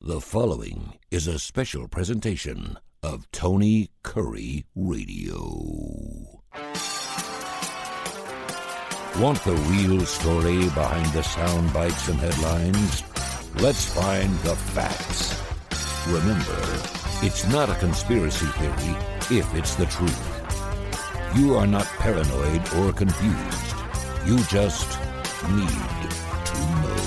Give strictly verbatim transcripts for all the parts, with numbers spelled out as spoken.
The following is a special presentation of Tony Curry Radio. Want the real story behind the sound bites and headlines? Let's find the facts. Remember, it's not a conspiracy theory if it's the truth. You are not paranoid or confused. You just need to know.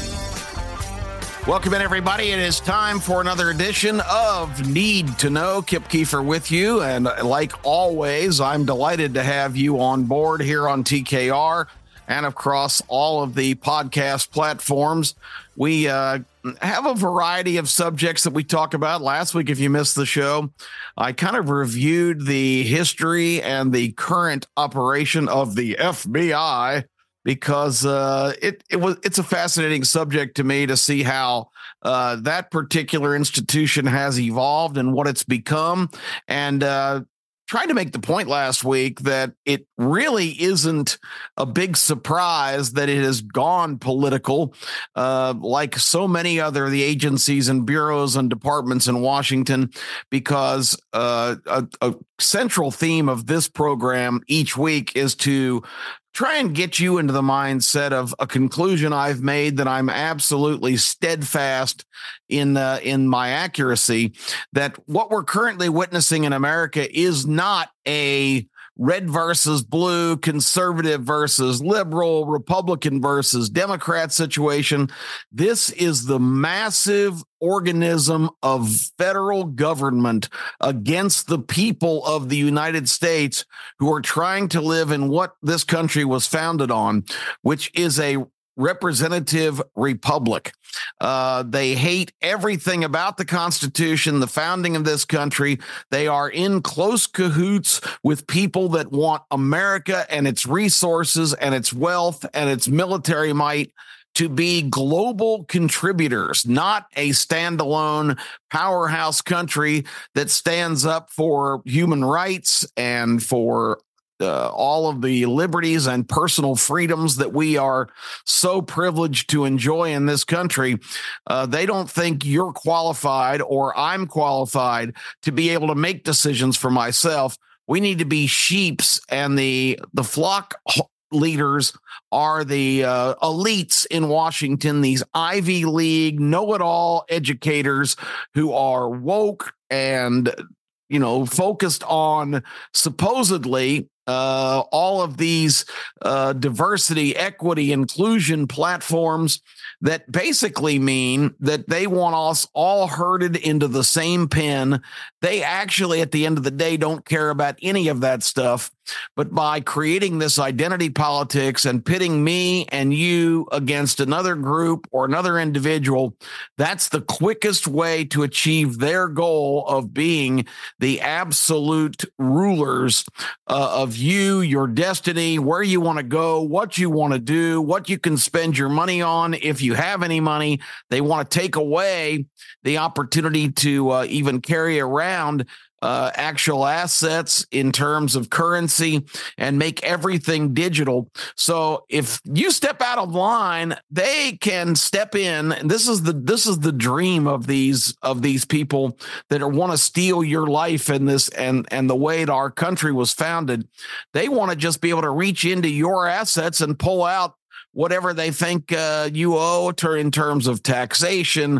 Welcome in, everybody. It is time for another edition of Need to Know. Kip Keefer with you. And like always, I'm delighted to have you on board here on T K R and across all of the podcast platforms. We uh, have a variety of subjects that we talk about. Last week, if you missed the show, I kind of reviewed the history and the current operation of the F B I, because uh, it it was it's a fascinating subject to me to see how uh, that particular institution has evolved and what it's become. And uh, tried to make the point last week that it really isn't a big surprise that it has gone political, uh, like so many other the agencies and bureaus and departments in Washington, because uh, a, a central theme of this program each week is to try and get you into the mindset of a conclusion I've made that I'm absolutely steadfast in uh, in my accuracy, that what we're currently witnessing in America is not a red versus blue, conservative versus liberal, Republican versus Democrat situation. This is the massive organism of federal government against the people of the United States who are trying to live in what this country was founded on, which is a representative republic. Uh, they hate everything about the Constitution, the founding of this country. They are in close cahoots with people that want America and its resources and its wealth and its military might to be global contributors, not a standalone powerhouse country that stands up for human rights and for Uh, all of the liberties and personal freedoms that we are so privileged to enjoy in this country. Uh, they don't think you're qualified or I'm qualified to be able to make decisions for myself. We need to be sheeps, and the the flock leaders are the uh, elites in Washington, these Ivy League know-it-all educators who are woke and, you know, focused on supposedly Uh, all of these uh, diversity, equity, inclusion platforms that basically mean that they want us all herded into the same pen. They actually, at the end of the day, don't care about any of that stuff. But by creating this identity politics and pitting me and you against another group or another individual, that's the quickest way to achieve their goal of being the absolute rulers uh, of you, your destiny, where you want to go, what you want to do, what you can spend your money on. If you have any money, they want to take away the opportunity to uh, even carry around Uh, actual assets in terms of currency and make everything digital. So if you step out of line, they can step in. And this is the this is the dream of these of these people that are, want to steal your life in this and and the way that our country was founded. They want to just be able to reach into your assets and pull out whatever they think uh, you owe to, in terms of taxation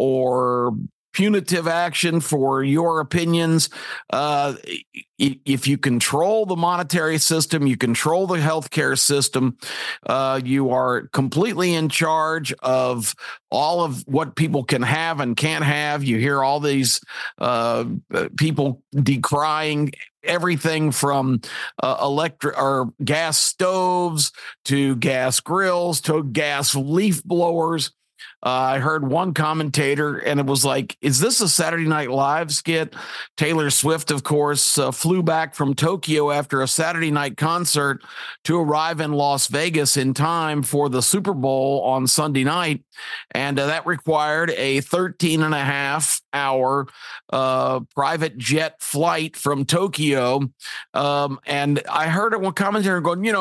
or punitive action for your opinions. Uh, if you control the monetary system, you control the healthcare system, uh, you are completely in charge of all of what people can have and can't have. You hear all these uh, people decrying everything from uh, electric or gas stoves to gas grills to gas leaf blowers. Uh, I heard one commentator, and it was like, is this a Saturday Night Live skit? Taylor Swift, of course, uh, flew back from Tokyo after a Saturday night concert to arrive in Las Vegas in time for the Super Bowl on Sunday night. And uh, that required a thirteen and a half hour uh, private jet flight from Tokyo. Um, and I heard one commentator going, you know,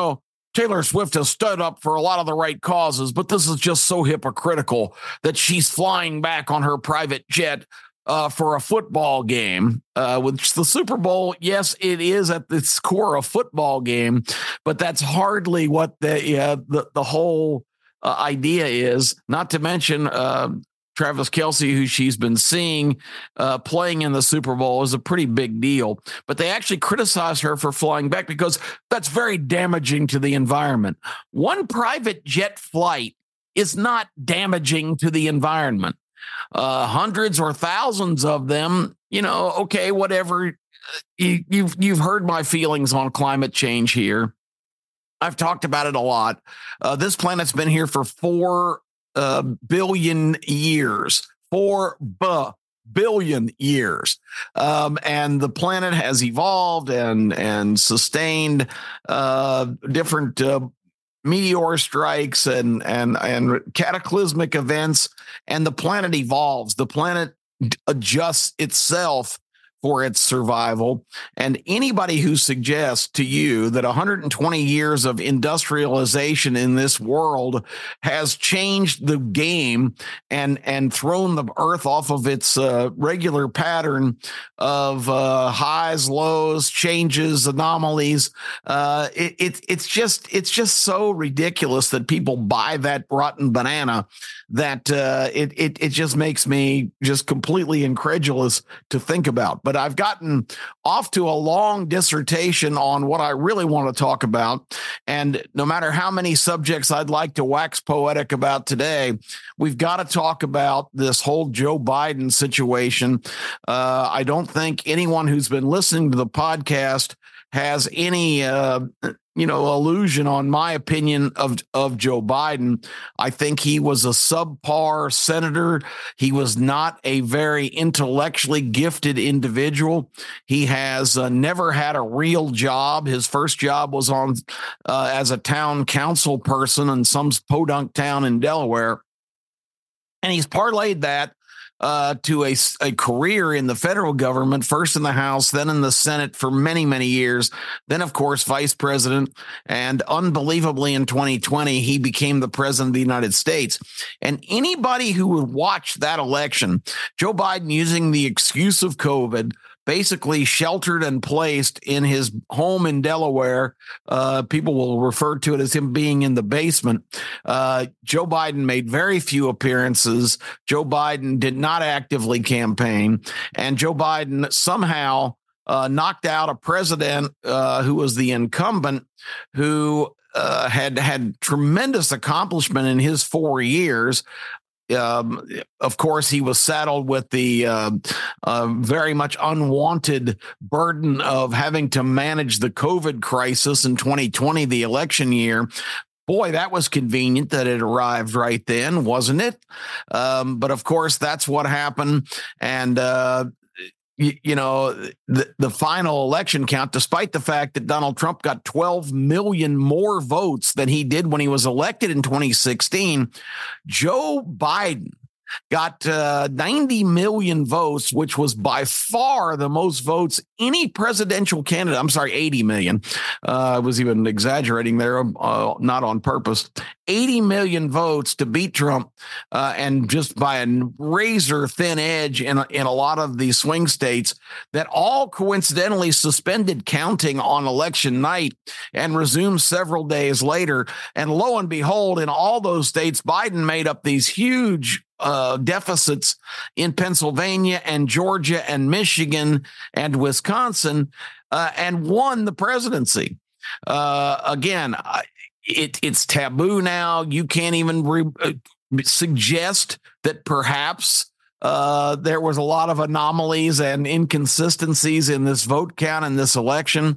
Taylor Swift has stood up for a lot of the right causes, but this is just so hypocritical that she's flying back on her private jet uh, for a football game, uh, which the Super Bowl, yes, it is at its core a football game, but that's hardly what the uh, the, the whole uh, idea is, not to mention uh, Travis Kelce, who she's been seeing uh, playing in the Super Bowl, is a pretty big deal. But they actually criticize her for flying back because that's very damaging to the environment. One private jet flight is not damaging to the environment. Uh, hundreds or thousands of them, you know, okay, whatever. You, you've you've heard my feelings on climate change here. I've talked about it a lot. Uh, this planet's been here for four Uh, billion years, four b- billion years. Um, and the planet has evolved and, and sustained uh, different uh, meteor strikes and, and, and cataclysmic events. And the planet evolves. The planet adjusts itself for its survival. And anybody who suggests to you that one hundred twenty years of industrialization in this world has changed the game and, and thrown the earth off of its uh, regular pattern of uh, highs, lows, changes, anomalies, uh, it, it, it's just it's just so ridiculous that people buy that rotten banana that uh, it, it, it just makes me just completely incredulous to think about. But I've gotten off to a long dissertation on what I really want to talk about. And no matter how many subjects I'd like to wax poetic about today, we've got to talk about this whole Joe Biden situation. Uh, I don't think anyone who's been listening to the podcast has any, uh, you know, illusion on my opinion of, of Joe Biden. I think he was a subpar senator. He was not a very intellectually gifted individual. He has uh, never had a real job. His first job was on uh, as a town council person in some podunk town in Delaware. And he's parlayed that Uh, to a, a career in the federal government, first in the House, then in the Senate for many, many years. Then, of course, vice president. And unbelievably, in twenty twenty, he became the president of the United States. And anybody who would watch that election, Joe Biden using the excuse of COVID, basically sheltered and placed in his home in Delaware. Uh, people will refer to it as him being in the basement. Uh, Joe Biden made very few appearances. Joe Biden did not actively campaign. And Joe Biden somehow uh, knocked out a president uh, who was the incumbent, who uh, had had tremendous accomplishment in his four years. Um, of course, he was saddled with the uh, uh, very much unwanted burden of having to manage the COVID crisis in twenty twenty, the election year. Boy, that was convenient that it arrived right then, wasn't it? Um, but of course, that's what happened. And, uh, you, you know, the, the final election count, despite the fact that Donald Trump got twelve million more votes than he did when he was elected in twenty sixteen, Joe Biden got uh, ninety million votes, which was by far the most votes any presidential candidate. I'm sorry, eighty million. Uh, I was even exaggerating there, uh, not on purpose. eighty million votes to beat Trump, uh, and just by a razor thin edge in a, in a lot of the swing states that all coincidentally suspended counting on election night and resumed several days later. And lo and behold, in all those states, Biden made up these huge Uh, deficits in Pennsylvania and Georgia and Michigan and Wisconsin, uh, and won the presidency. Uh, again, it, it's taboo now. You can't even re- uh, suggest that perhaps uh, there was a lot of anomalies and inconsistencies in this vote count in this election.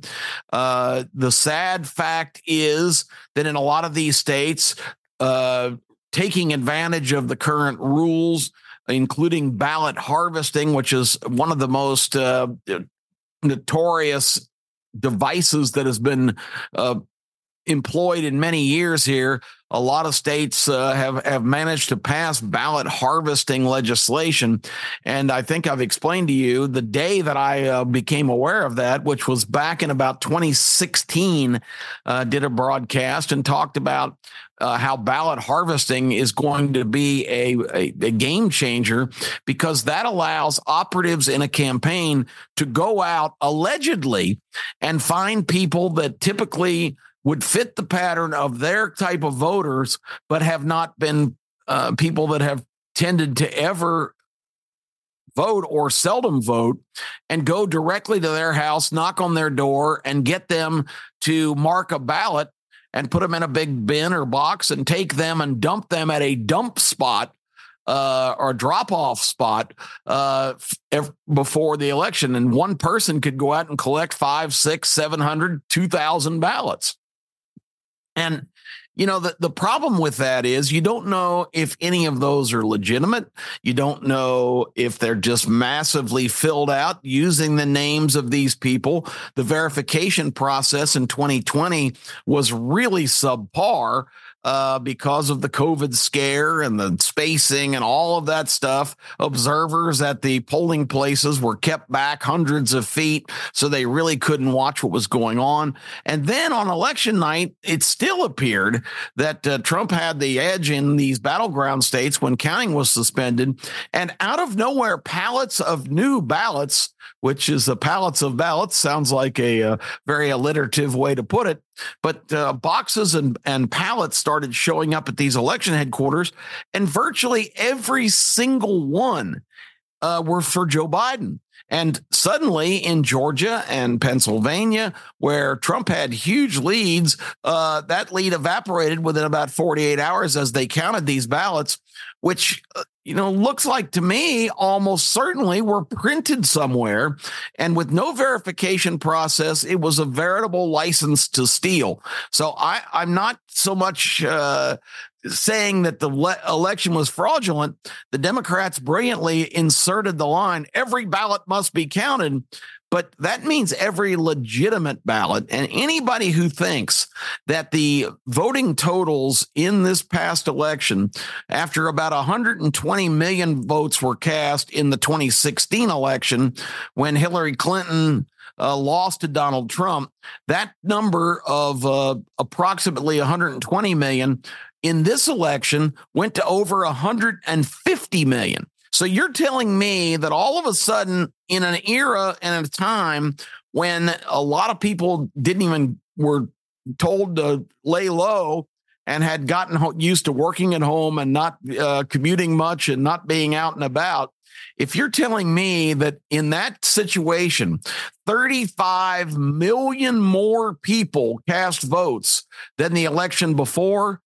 Uh, the sad fact is that in a lot of these states, uh, taking advantage of the current rules, including ballot harvesting, which is one of the most uh, notorious devices that has been uh, employed in many years here, a lot of states uh, have, have managed to pass ballot harvesting legislation. And I think I've explained to you the day that I uh, became aware of that, which was back in about twenty sixteen, uh, did a broadcast and talked about uh, how ballot harvesting is going to be a, a, a game changer, because that allows operatives in a campaign to go out allegedly and find people that typically would fit the pattern of their type of voters, but have not been uh, people that have tended to ever vote or seldom vote, and go directly to their house, knock on their door, and get them to mark a ballot and put them in a big bin or box and take them and dump them at a dump spot uh, or drop-off spot uh, f- before the election. And one person could go out and collect five, six, seven hundred, two thousand ballots. And, you know, the, the problem with that is you don't know if any of those are legitimate. You don't know if they're just massively filled out using the names of these people. The verification process in twenty twenty was really subpar uh, because of the COVID scare and the spacing and all of that stuff. Observers at the polling places were kept back hundreds of feet, so they really couldn't watch what was going on. And then on election night, it still appeared that uh, Trump had the edge in these battleground states when counting was suspended. And out of nowhere, pallets of new ballots, which is the pallets of ballots, sounds like a, a very alliterative way to put it. But uh, boxes and, and pallets started showing up at these election headquarters, and virtually every single one uh, were for Joe Biden. And suddenly in Georgia and Pennsylvania, where Trump had huge leads, uh, that lead evaporated within about forty-eight hours as they counted these ballots, which, uh, you know, looks like to me almost certainly were printed somewhere. And with no verification process, it was a veritable license to steal. So I, I'm not so much uh, saying that the le- election was fraudulent. The Democrats brilliantly inserted the line, every ballot must be counted. But that means every legitimate ballot. And anybody who thinks that the voting totals in this past election, after about one hundred twenty million votes were cast in the twenty sixteen election, when Hillary Clinton uh, lost to Donald Trump, that number of uh, approximately one hundred twenty million in this election went to over one hundred fifty million. So you're telling me that all of a sudden, in an era and a time when a lot of people didn't even were told to lay low and had gotten used to working at home and not uh, commuting much and not being out and about, if you're telling me that in that situation, thirty-five million more people cast votes than the election before,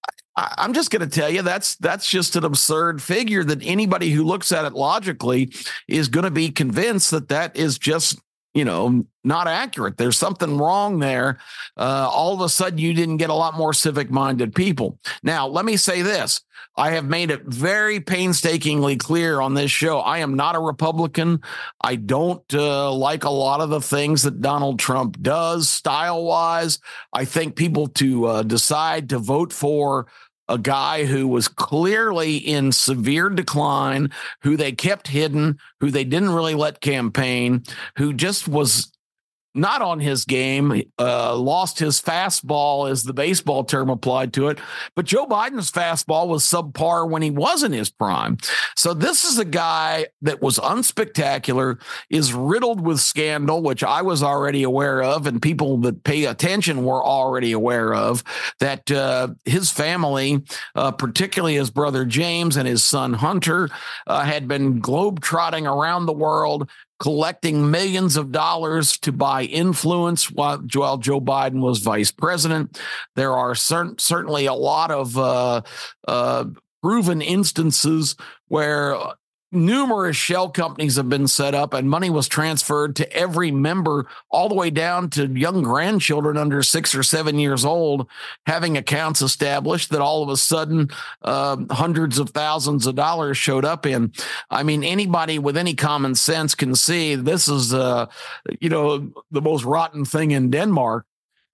I'm just going to tell you that's that's just an absurd figure that anybody who looks at it logically is going to be convinced that that is just, you know, not accurate. There's something wrong there. Uh, all of a sudden, you didn't get a lot more civic minded people. Now, let me say this. I have made it very painstakingly clear on this show. I am not a Republican. I don't uh, like a lot of the things that Donald Trump does style wise. I think people to uh, decide to vote for a guy who was clearly in severe decline, who they kept hidden, who they didn't really let campaign, who just was not on his game, uh, lost his fastball, as the baseball term applied to it. But Joe Biden's fastball was subpar when he was in his prime. So this is a guy that was unspectacular, is riddled with scandal, which I was already aware of, and people that pay attention were already aware of, that uh, his family, uh, particularly his brother James and his son Hunter, uh, had been globetrotting around the world, collecting millions of dollars to buy influence while, while Joe Biden was vice president. There are cer- certainly a lot of uh, uh, proven instances where numerous shell companies have been set up and money was transferred to every member, all the way down to young grandchildren under six or seven years old, having accounts established that all of a sudden uh, hundreds of thousands of dollars showed up in. I mean, anybody with any common sense can see this is, uh, you know, the most rotten thing in Denmark,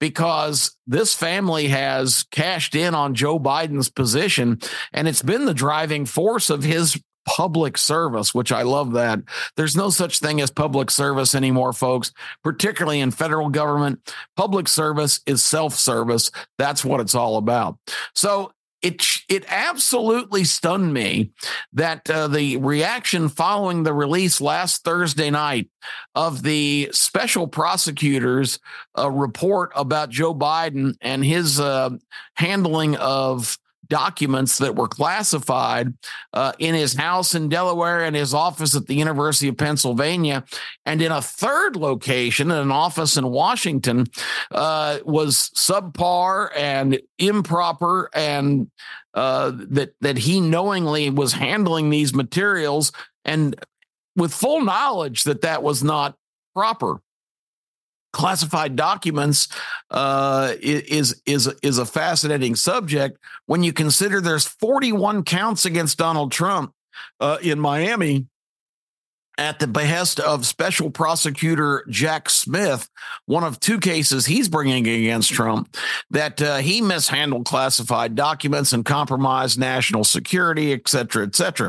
because this family has cashed in on Joe Biden's position, and it's been the driving force of his public service, which I love that. There's no such thing as public service anymore, folks, particularly in federal government. Public service is self-service. That's what it's all about. So it it absolutely stunned me that uh, the reaction following the release last Thursday night of the special prosecutor's uh, report about Joe Biden and his uh, handling of documents that were classified uh, in his house in Delaware and his office at the University of Pennsylvania, and in a third location, in an office in Washington, uh, was subpar and improper, and uh, that that he knowingly was handling these materials and with full knowledge that that was not proper. Classified documents uh, is is is a fascinating subject when you consider there's forty-one counts against Donald Trump uh, in Miami at the behest of Special Prosecutor Jack Smith, one of two cases he's bringing against Trump, that uh, he mishandled classified documents and compromised national security, et cetera, et cetera.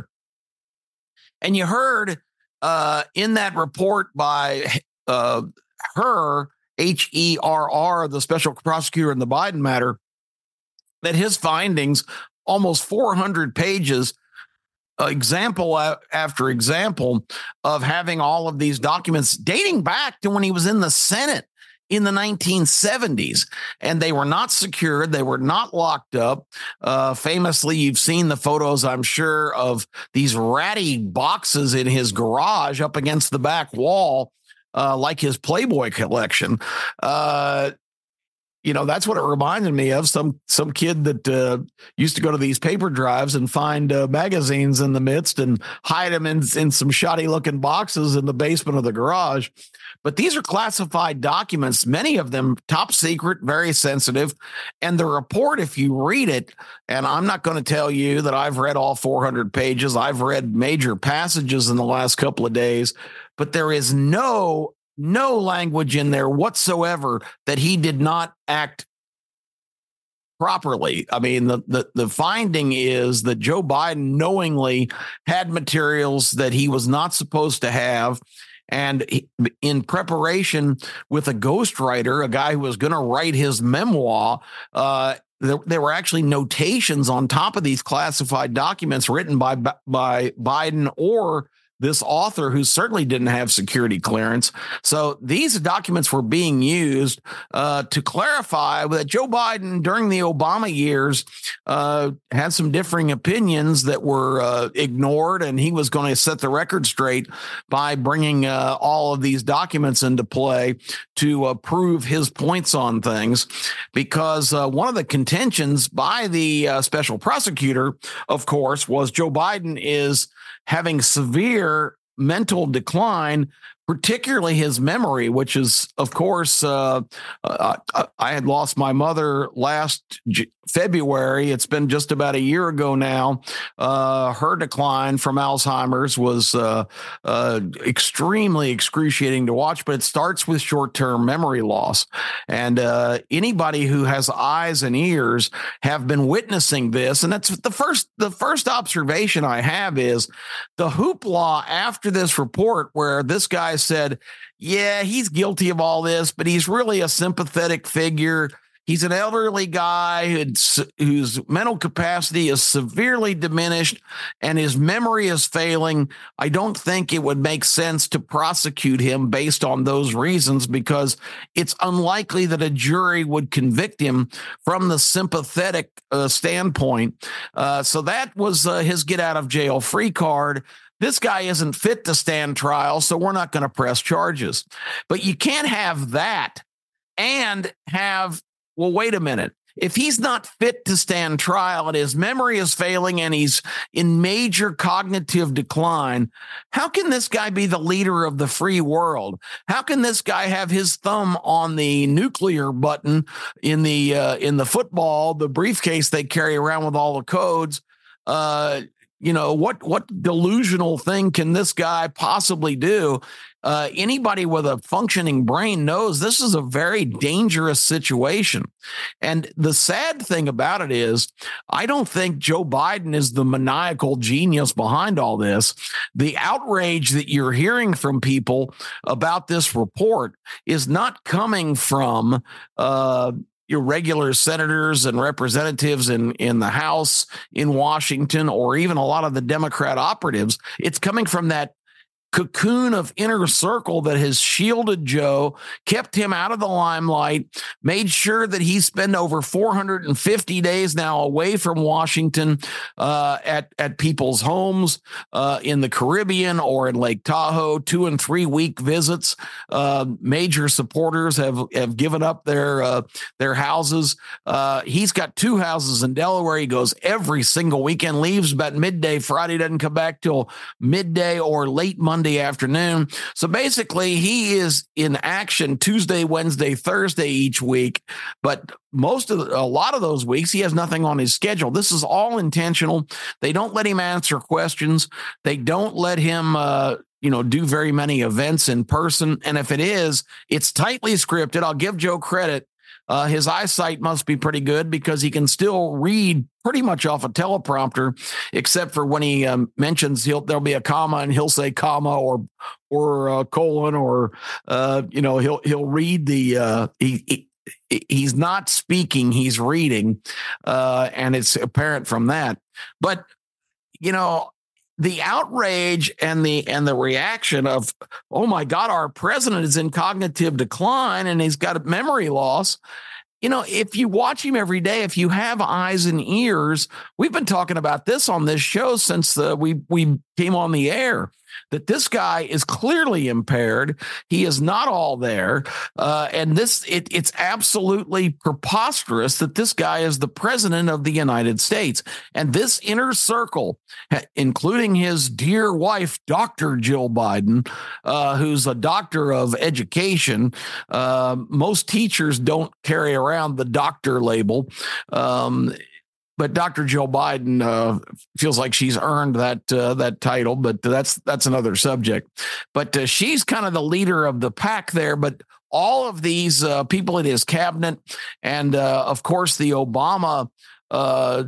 And you heard uh, in that report by uh, her, H E R R, the special prosecutor in the Biden matter, that his findings, almost four hundred pages, uh, example after example of having all of these documents dating back to when he was in the Senate in the nineteen seventies, and they were not secured. They were not locked up. Uh, famously, you've seen the photos, I'm sure, of these ratty boxes in his garage up against the back wall, Uh, like his Playboy collection. Uh, you know, that's what it reminded me of. Some some kid that uh, used to go to these paper drives and find uh, magazines in the midst and hide them in, in some shoddy looking boxes in the basement of the garage. But these are classified documents, many of them top secret, very sensitive. And the report, if you read it, and I'm not going to tell you that I've read all four hundred pages, I've read major passages in the last couple of days, but there is no no language in there whatsoever that he did not act properly. I mean, the, the, the finding is that Joe Biden knowingly had materials that he was not supposed to have. And he, in preparation with a ghostwriter, a guy who was going to write his memoir, uh, there, there were actually notations on top of these classified documents written by by Biden or this author who certainly didn't have security clearance. So these documents were being used uh, to clarify that Joe Biden during the Obama years uh, had some differing opinions that were uh, ignored, and he was going to set the record straight by bringing uh, all of these documents into play to uh, prove his points on things. Because uh, one of the contentions by the uh, special prosecutor, of course, was Joe Biden is having severe mental decline, particularly his memory, which is, of course, uh, uh, I had lost my mother last J- February. It's been just about a year ago now. Uh, her decline from Alzheimer's was uh, uh, extremely excruciating to watch, but it starts with short-term memory loss. And uh, anybody who has eyes and ears have been witnessing this. And that's the first, the first observation I have is the hoopla after this report where this guy said, yeah, he's guilty of all this, but he's really a sympathetic figure. He's an elderly guy who's, whose mental capacity is severely diminished and his memory is failing. I don't think it would make sense to prosecute him based on those reasons, because it's unlikely that a jury would convict him from the sympathetic uh, standpoint. Uh, so that was uh, his get out of jail free card. This guy isn't fit to stand trial, so we're not going to press charges. But you can't have that and have, well, wait a minute. If he's not fit to stand trial and his memory is failing and he's in major cognitive decline, how can this guy be the leader of the free world? How can this guy have his thumb on the nuclear button in the uh, in the football, the briefcase they carry around with all the codes, uh, you know, what what delusional thing can this guy possibly do? Uh, anybody with a functioning brain knows this is a very dangerous situation. And the sad thing about it is, I don't think Joe Biden is the maniacal genius behind all this. The outrage that you're hearing from people about this report is not coming from uh, your regular senators and representatives in, in the House in Washington, or even a lot of the Democrat operatives. It's coming from that cocoon of inner circle that has shielded Joe, kept him out of the limelight, made sure that he spent over four hundred fifty days now away from Washington uh, at, at people's homes uh, in the Caribbean or in Lake Tahoe, two and three week visits. Uh, major supporters have, have given up their, uh, their houses. Uh, he's got two houses in Delaware. He goes every single weekend, leaves about midday Friday, doesn't come back till midday or late Monday afternoon. So basically, he is in action Tuesday, Wednesday, Thursday each week. But most of the, a lot of those weeks, he has nothing on his schedule. This is all intentional. They don't let him answer questions. They don't let him, uh, you know, do very many events in person. And if it is, it's tightly scripted. I'll give Joe credit. Uh, his eyesight must be pretty good because he can still read pretty much off a teleprompter, except for when he um, mentions he'll there'll be a comma and he'll say comma or or uh, colon or uh, you know he'll he'll read the uh, he, he he's not speaking, he's reading, uh, and it's apparent from that. But you know, the outrage and the and the reaction of, oh my God, our president is in cognitive decline and he's got a memory loss. You know, if you watch him every day, if you have eyes and ears, we've been talking about this on this show since the, we we came on the air, that this guy is clearly impaired. He is not all there. Uh, and this it, it's absolutely preposterous that this guy is the president of the United States. And this inner circle, including his dear wife, Doctor Jill Biden, uh, who's a doctor of education. Uh, most teachers don't carry around the doctor label. Um, But Doctor Jill Biden uh, feels like she's earned that uh, that title, but that's that's another subject. But uh, she's kind of the leader of the pack there. But all of these uh, people in his cabinet, and uh, of course the Obama uh,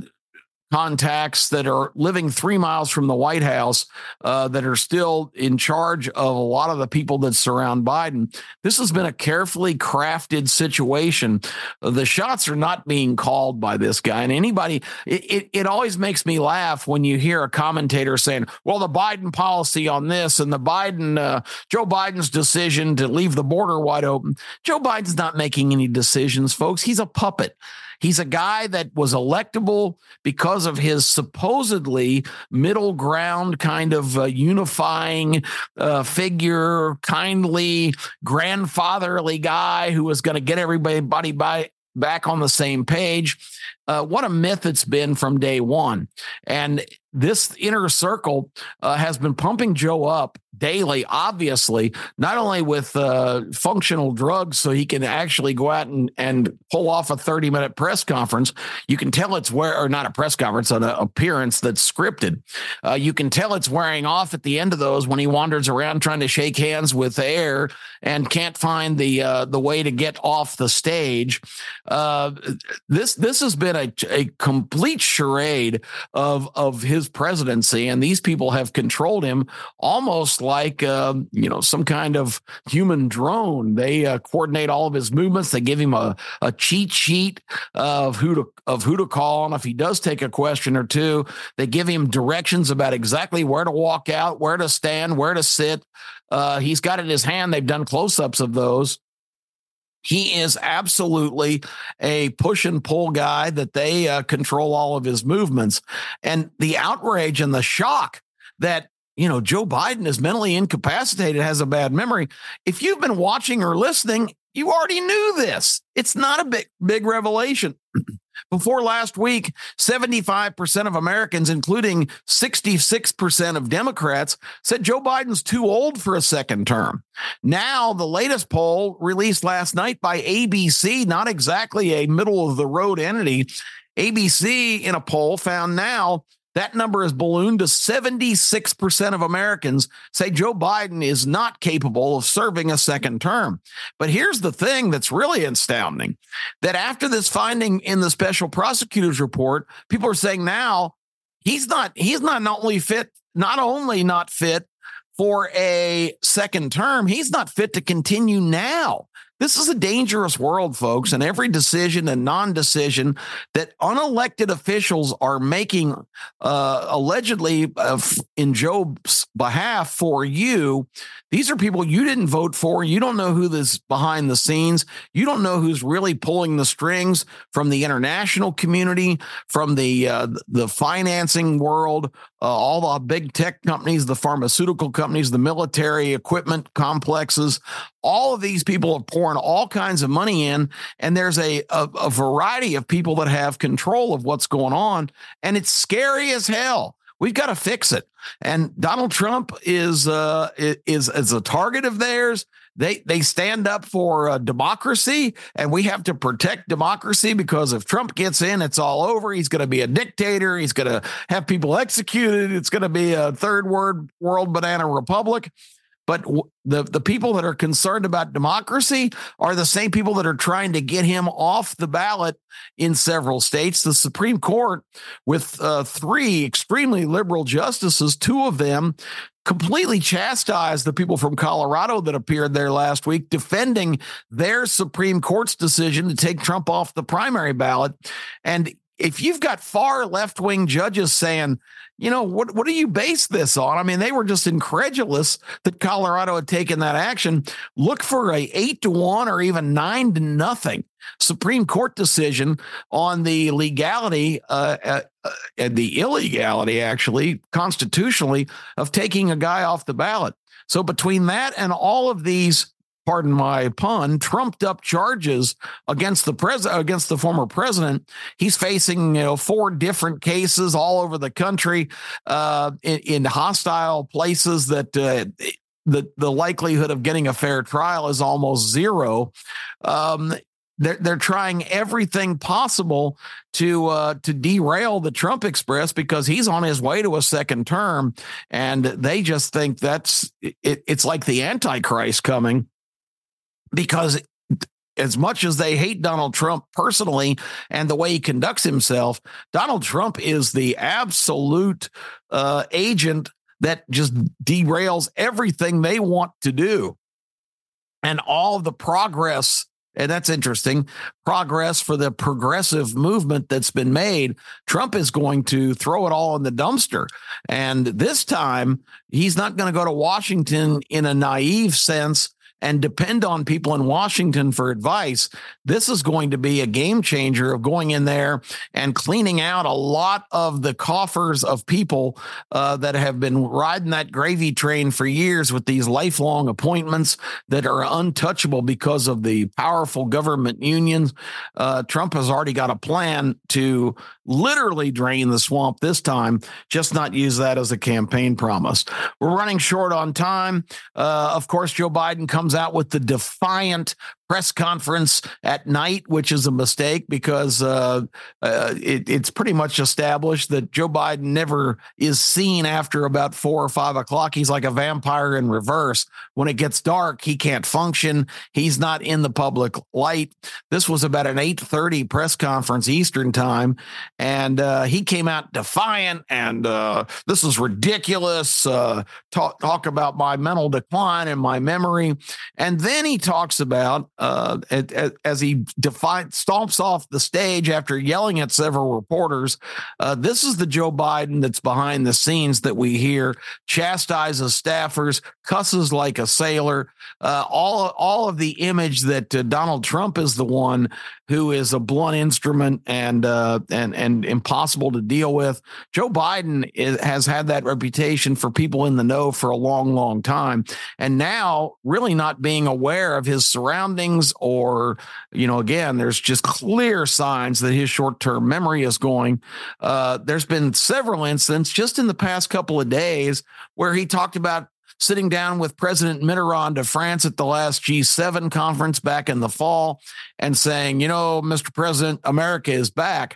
contacts that are living three miles from the White House, uh, that are still in charge of a lot of the people that surround Biden. This has been a carefully crafted situation. The shots are not being called by this guy. And anybody, it, it, it always makes me laugh when you hear a commentator saying, well, the Biden policy on this and the Biden, uh, Joe Biden's decision to leave the border wide open. Joe Biden's not making any decisions, folks. He's a puppet. He's a guy that was electable because of his supposedly middle ground kind of uh, unifying uh, figure, kindly, grandfatherly guy who was going to get everybody by, back on the same page. Uh, what a myth it's been from day one. And this inner circle uh, has been pumping Joe up daily, obviously, not only with uh, functional drugs so he can actually go out and, and pull off a thirty minute press conference. You can tell it's where, or not a press conference, an appearance that's scripted. Uh, you can tell it's wearing off at the end of those when he wanders around trying to shake hands with air and can't find the uh, the way to get off the stage. Uh, this this has been a, a complete charade of of his presidency, and these people have controlled him almost like uh, you know some kind of human drone. They uh, coordinate all of his movements. They give him a, a cheat sheet of who to of who to call on if he does take a question or two. They give him directions about exactly where to walk out, where to stand, where to sit. Uh, he's got it in his hand. They've done close-ups of those. He is absolutely a push and pull guy that they uh, control all of his movements. And the outrage and the shock that, you know, Joe Biden is mentally incapacitated, has a bad memory. If you've been watching or listening, you already knew this. It's not a big, big revelation. Before last week, seventy-five percent of Americans, including sixty-six percent of Democrats, said Joe Biden's too old for a second term. Now, the latest poll released last night by A B C, not exactly a middle of the road entity, A B C in a poll found now That number has ballooned to seventy-six percent of Americans say Joe Biden is not capable of serving a second term. But here's the thing that's really astounding, that after this finding in the special prosecutor's report, people are saying now he's not he's not not only fit, not only not fit for a second term, he's not fit to continue now. This is a dangerous world, folks, and every decision and non-decision that unelected officials are making uh, allegedly uh, in Joe's behalf for you, these are people you didn't vote for. You don't know who this behind the scenes. You don't know who's really pulling the strings from the international community, from the uh, the financing world, uh, all the big tech companies, the pharmaceutical companies, the military equipment complexes. All of these people are pouring all kinds of money in, and there's a, a, a variety of people that have control of what's going on, and it's scary as hell. We've got to fix it. And Donald Trump is uh, is is a target of theirs. They they stand up for uh, democracy, and we have to protect democracy, because if Trump gets in, it's all over. He's going to be a dictator. He's going to have people executed. It's going to be a third world world banana republic. But the, the people that are concerned about democracy are the same people that are trying to get him off the ballot in several states. The Supreme Court, with uh, three extremely liberal justices, two of them completely chastised the people from Colorado that appeared there last week, defending their Supreme Court's decision to take Trump off the primary ballot. And if you've got far left-wing judges saying, you know, what, what do you base this on? I mean, they were just incredulous that Colorado had taken that action. Look for a eight to one or even nine to nothing Supreme Court decision on the legality uh, uh, and the illegality, actually, constitutionally, of taking a guy off the ballot. So between that and all of these, pardon my pun, trumped up charges against the president, against the former president, he's facing, you know, four different cases all over the country uh, in, in hostile places that uh, the the likelihood of getting a fair trial is almost zero. Um, they're they're trying everything possible to uh, to derail the Trump Express, because he's on his way to a second term, and they just think that's it, it's like the Antichrist coming. Because as much as they hate Donald Trump personally and the way he conducts himself, Donald Trump is the absolute uh, agent that just derails everything they want to do. And all the progress, and that's interesting, progress for the progressive movement that's been made, Trump is going to throw it all in the dumpster. And this time, he's not going to go to Washington in a naive sense and depend on people in Washington for advice. This is going to be a game changer of going in there and cleaning out a lot of the coffers of people uh, that have been riding that gravy train for years with these lifelong appointments that are untouchable because of the powerful government unions. Uh, Trump has already got a plan to literally drain the swamp this time, just not use that as a campaign promise. We're running short on time. Uh, of course, Joe Biden comes out with the defiant press conference at night, which is a mistake, because uh, uh, it, it's pretty much established that Joe Biden never is seen after about four or five o'clock. He's like a vampire in reverse. When it gets dark, he can't function. He's not in the public light. This was about an eight thirty press conference Eastern time, and uh, he came out defiant, and uh, this is ridiculous. Uh, talk, talk about my mental decline and my memory. And then he talks about, Uh, as he defied, stomps off the stage after yelling at several reporters, uh, this is the Joe Biden that's behind the scenes that we hear, chastises staffers, cusses like a sailor, uh, all, all of the image that uh, Donald Trump is the one who is a blunt instrument and uh, and and impossible to deal with. Joe Biden is, has had that reputation for people in the know for a long, long time. And now really not being aware of his surroundings, or, you know, again, there's just clear signs that his short-term memory is going. Uh, there's been several incidents just in the past couple of days where he talked about sitting down with President Mitterrand of France at the last G seven conference back in the fall and saying, you know, Mister President, America is back.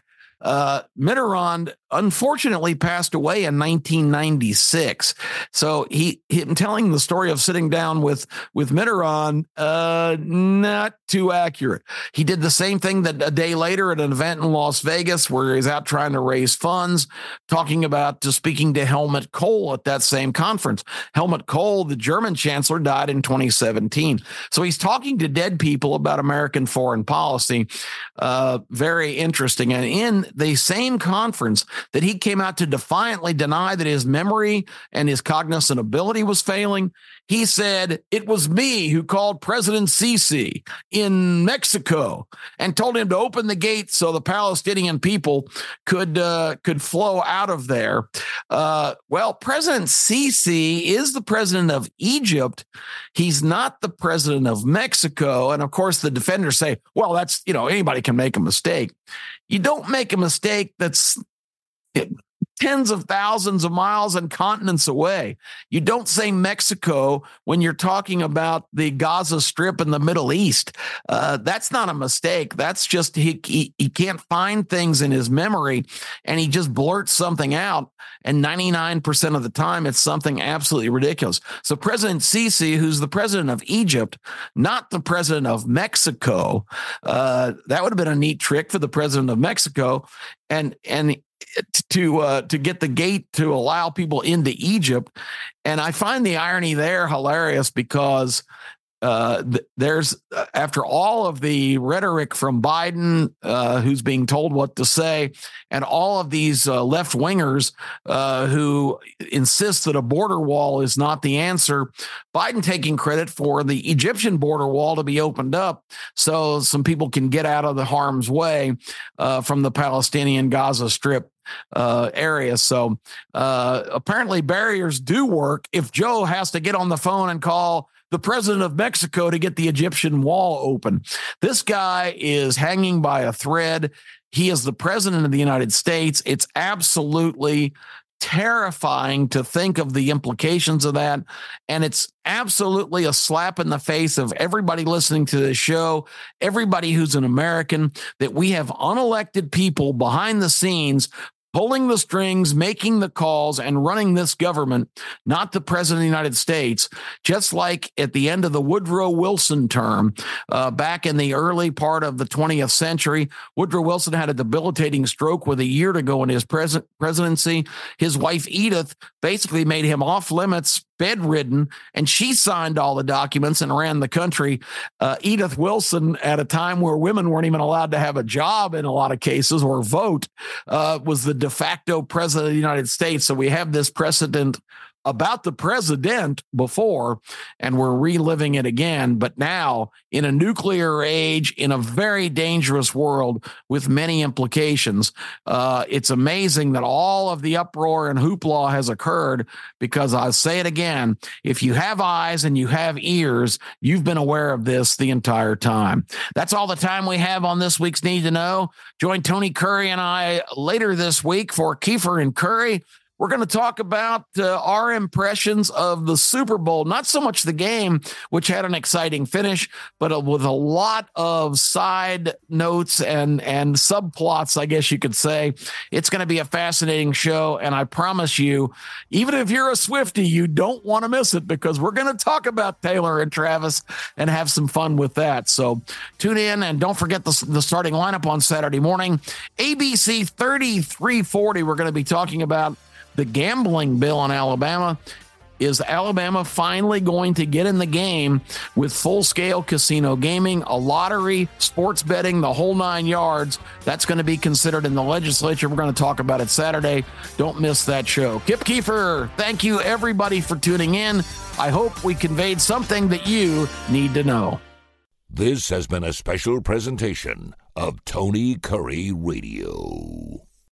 Uh, Mitterrand unfortunately passed away in nineteen ninety-six. So he, him telling the story of sitting down with, with Mitterrand, uh, not too accurate. He did the same thing that a day later at an event in Las Vegas where he's out trying to raise funds, talking about to speaking to Helmut Kohl at that same conference. Helmut Kohl, the German chancellor, died in twenty seventeen. So he's talking to dead people about American foreign policy. Uh, very interesting. And in the same conference that he came out to defiantly deny that his memory and his cognizant ability was failing, he said, it was me who called President Sisi in Mexico and told him to open the gates so the Palestinian people could uh, could flow out of there. Uh, well, President Sisi is the president of Egypt. He's not the president of Mexico. And of course, the defenders say, well, that's, you know, anybody can make a mistake. You don't make a mistake that's tens of thousands of miles and continents away. You don't say Mexico when you're talking about the Gaza Strip in the Middle East. Uh, that's not a mistake. That's just he, he he can't find things in his memory, and he just blurts something out. And ninety-nine percent of the time, it's something absolutely ridiculous. So President Sisi, who's the president of Egypt, not the president of Mexico, uh, that would have been a neat trick for the president of Mexico, and and. to uh, to get the gate to allow people into Egypt. And I find the irony there hilarious because uh, th- there's, uh, after all of the rhetoric from Biden, uh, who's being told what to say, and all of these uh, left-wingers uh, who insist that a border wall is not the answer, Biden taking credit for the Egyptian border wall to be opened up so some people can get out of the harm's way uh, from the Palestinian Gaza Strip uh, area. So uh, apparently barriers do work if Joe has to get on the phone and call the president of Mexico to get the Egyptian wall open. This guy is hanging by a thread. He is the president of the United States. It's absolutely terrifying to think of the implications of that. And it's absolutely a slap in the face of everybody listening to this show, everybody who's an American, that we have unelected people behind the scenes pulling the strings, making the calls, and running this government, not the president of the United States, just like at the end of the Woodrow Wilson term uh, back in the early part of the twentieth century. Woodrow Wilson had a debilitating stroke with a year to go in his pres- presidency. His wife, Edith, basically made him off limits, bedridden, and she signed all the documents and ran the country. Uh, Edith Wilson, at a time where women weren't even allowed to have a job in a lot of cases or vote, uh, was the de facto president of the United States. So we have this precedent about the president before, and we're reliving it again. But now, in a nuclear age, in a very dangerous world with many implications, uh, it's amazing that all of the uproar and hoopla has occurred because, I'll say it again, if you have eyes and you have ears, you've been aware of this the entire time. That's all the time we have on this week's Need to Know. Join Tony Curry and I later this week for Kiefer and Curry. We're going to talk about uh, our impressions of the Super Bowl, not so much the game, which had an exciting finish, but uh, with a lot of side notes and, and subplots, I guess you could say. It's going to be a fascinating show, and I promise you, even if you're a Swiftie, you don't want to miss it because we're going to talk about Taylor and Travis and have some fun with that. So tune in, and don't forget the, the starting lineup on Saturday morning. A B C thirty-three forty, we're going to be talking about the gambling bill in Alabama. Is Alabama finally going to get in the game with full-scale casino gaming, a lottery, sports betting, the whole nine yards? That's going to be considered in the legislature. We're going to talk about it Saturday. Don't miss that show. Kip Kiefer, thank you, everybody, for tuning in. I hope we conveyed something that you need to know. This has been a special presentation of Tony Curry Radio.